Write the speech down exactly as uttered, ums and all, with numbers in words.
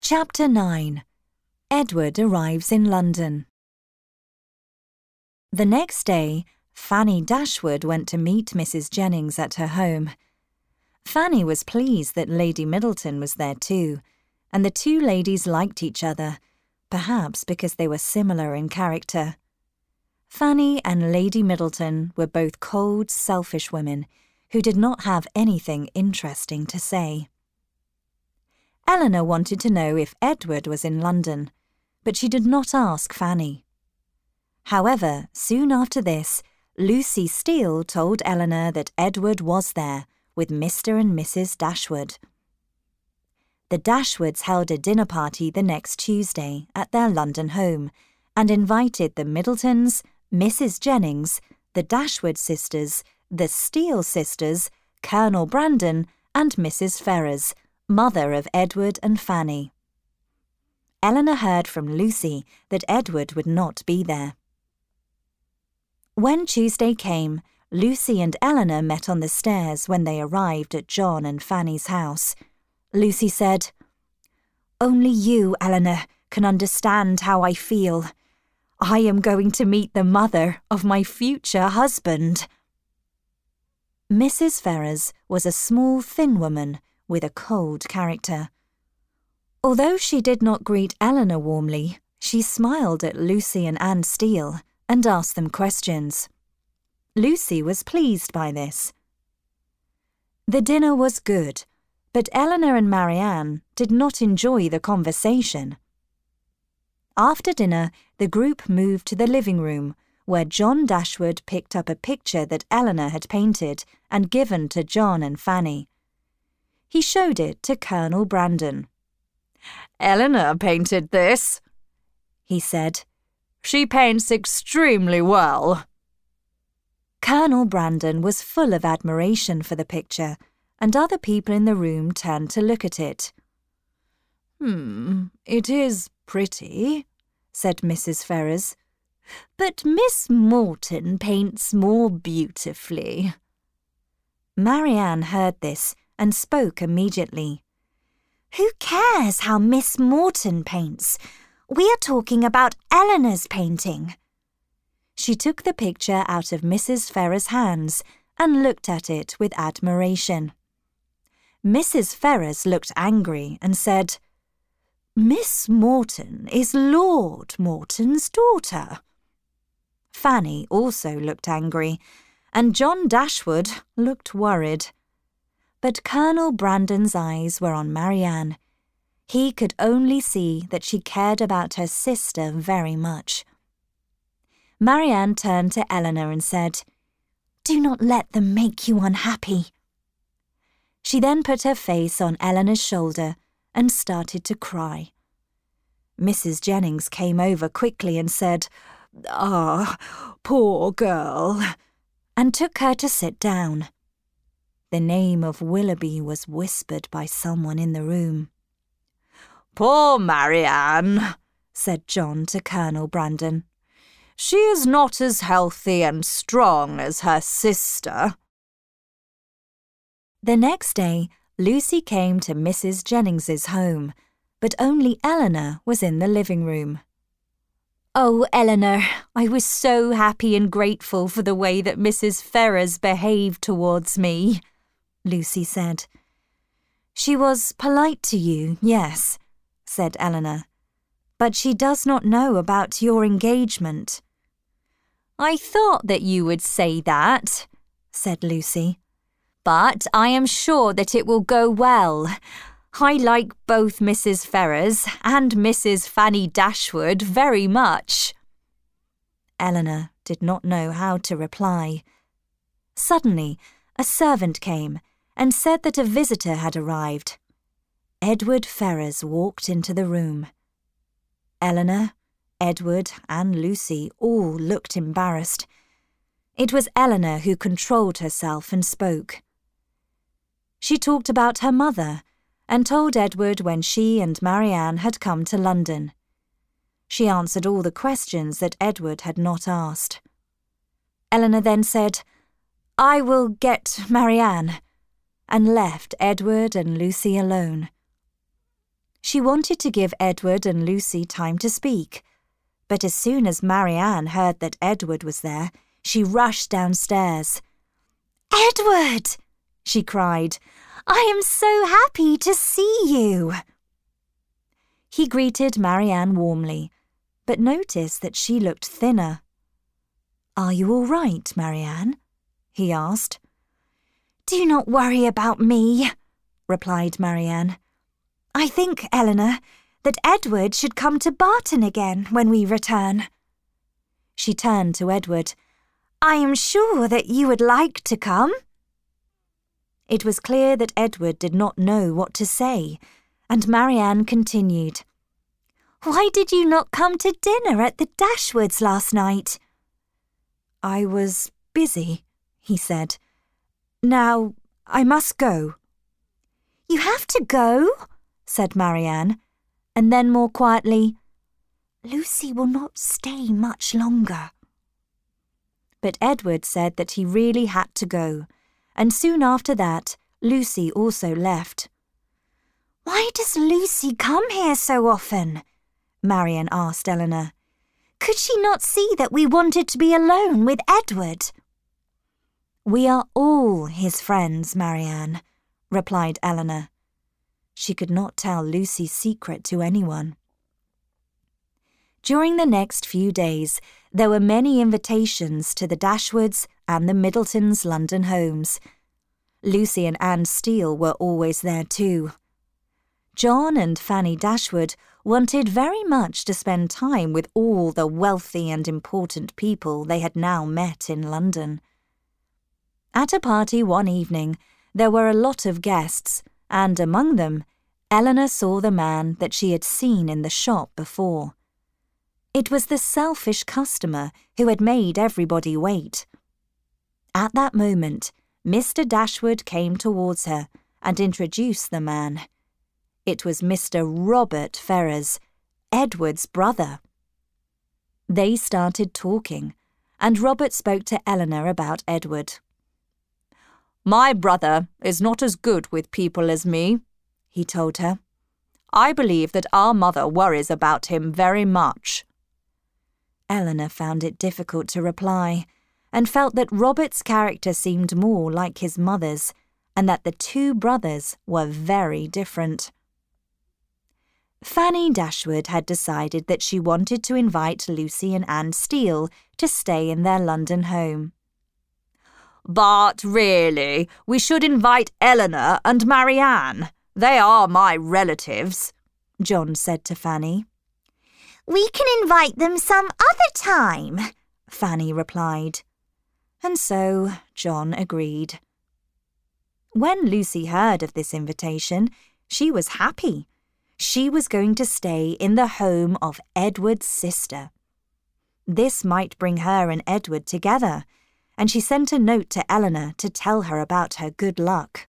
Chapter nine. Edward arrives in London. The next day, Fanny Dashwood went to meet Missus Jennings at her home. Fanny was pleased that Lady Middleton was there too, and the two ladies liked each other, perhaps because they were similar in character. Fanny and Lady Middleton were both cold, selfish women who did not have anything interesting to say. Eleanor wanted to know if Edward was in London, but she did not ask Fanny. However, soon after this, Lucy Steele told Eleanor that Edward was there with Mister and Missus Dashwood. The Dashwoods held a dinner party the next Tuesday at their London home and invited the Middletons, Missus Jennings, the Dashwood sisters, the Steele sisters, Colonel Brandon, and Missus Ferrers, mother of Edward and Fanny. Eleanor heard from Lucy that Edward would not be there. When Tuesday came, Lucy and Eleanor met on the stairs when they arrived at John and Fanny's house. Lucy said, "Only you, Eleanor, can understand how I feel. I am going to meet the mother of my future husband." Missus Ferrers was a small, thin woman with a cold character. Although she did not greet Eleanor warmly, she smiled at Lucy and Anne Steele and asked them questions. Lucy was pleased by this. The dinner was good, but Eleanor and Marianne did not enjoy the conversation. After dinner, the group moved to the living room, where John Dashwood picked up a picture that Eleanor had painted and given to John and Fanny. He showed it to Colonel Brandon. "Eleanor painted this," he said. "She paints extremely well." Colonel Brandon was full of admiration for the picture, and other people in the room turned to look at it. "Hmm, it is pretty," said Missus Ferrers. "But Miss Morton paints more beautifully." Marianne heard this and spoke immediately. "Who cares how Miss Morton paints? We are talking about Eleanor's painting." She took the picture out of Missus Ferrers' hands and looked at it with admiration. Missus Ferrers looked angry and said, "Miss Morton is Lord Morton's daughter." Fanny also looked angry, and John Dashwood looked worried. But Colonel Brandon's eyes were on Marianne. He could only see that she cared about her sister very much. Marianne turned to Eleanor and said, "Do not let them make you unhappy." She then put her face on Eleanor's shoulder and started to cry. Missus Jennings came over quickly and said, "Ah, poor girl," and took her to sit down. The name of Willoughby was whispered by someone in the room. "Poor Marianne," said John to Colonel Brandon. "She is not as healthy and strong as her sister." The next day, Lucy came to Missus Jennings's home, but only Eleanor was in the living room. "Oh, Eleanor, I was so happy and grateful for the way that Missus Ferrers behaved towards me," Lucy said. "She was polite to you, yes," said Eleanor, "but she does not know about your engagement." "I thought that you would say that," said Lucy, "but I am sure that it will go well. I like both Missus Ferrers and Missus Fanny Dashwood very much." Eleanor did not know how to reply. Suddenly, a servant came and said that a visitor had arrived. Edward Ferrers walked into the room. Eleanor, Edward, and Lucy all looked embarrassed. It was Eleanor who controlled herself and spoke. She talked about her mother and told Edward when she and Marianne had come to London. She answered all the questions that Edward had not asked. Eleanor then said, "I will get Marianne," and left Edward and Lucy alone. She wanted to give Edward and Lucy time to speak, but as soon as Marianne heard that Edward was there, she rushed downstairs. "Edward!" she cried. "I am so happy to see you!" He greeted Marianne warmly, but noticed that she looked thinner. "Are you all right, Marianne?" he asked. "Do not worry about me," replied Marianne. "I think, Eleanor, that Edward should come to Barton again when we return." She turned to Edward. "I am sure that you would like to come." It was clear that Edward did not know what to say, and Marianne continued. "Why did you not come to dinner at the Dashwoods last night?" "I was busy," he said. "Now, I must go." "You have to go," said Marianne, and then more quietly, "Lucy will not stay much longer." But Edward said that he really had to go, and soon after that, Lucy also left. "Why does Lucy come here so often?" Marianne asked Eleanor. "Could she not see that we wanted to be alone with Edward?" "We are all his friends, Marianne," replied Eleanor. She could not tell Lucy's secret to anyone. During the next few days, there were many invitations to the Dashwoods and the Middletons' London homes. Lucy and Anne Steele were always there too. John and Fanny Dashwood wanted very much to spend time with all the wealthy and important people they had now met in London. At a party one evening, there were a lot of guests, and among them, Eleanor saw the man that she had seen in the shop before. It was the selfish customer who had made everybody wait. At that moment, Mister Dashwood came towards her and introduced the man. It was Mister Robert Ferrars, Edward's brother. They started talking, and Robert spoke to Eleanor about Edward. "My brother is not as good with people as me," he told her. "I believe that our mother worries about him very much." Eleanor found it difficult to reply, and felt that Robert's character seemed more like his mother's, and that the two brothers were very different. Fanny Dashwood had decided that she wanted to invite Lucy and Anne Steele to stay in their London home. "But really, we should invite Eleanor and Marianne. They are my relatives," John said to Fanny. "We can invite them some other time," Fanny replied. And so John agreed. When Lucy heard of this invitation, she was happy. She was going to stay in the home of Edward's sister. This might bring her and Edward together, and she sent a note to Eleanor to tell her about her good luck.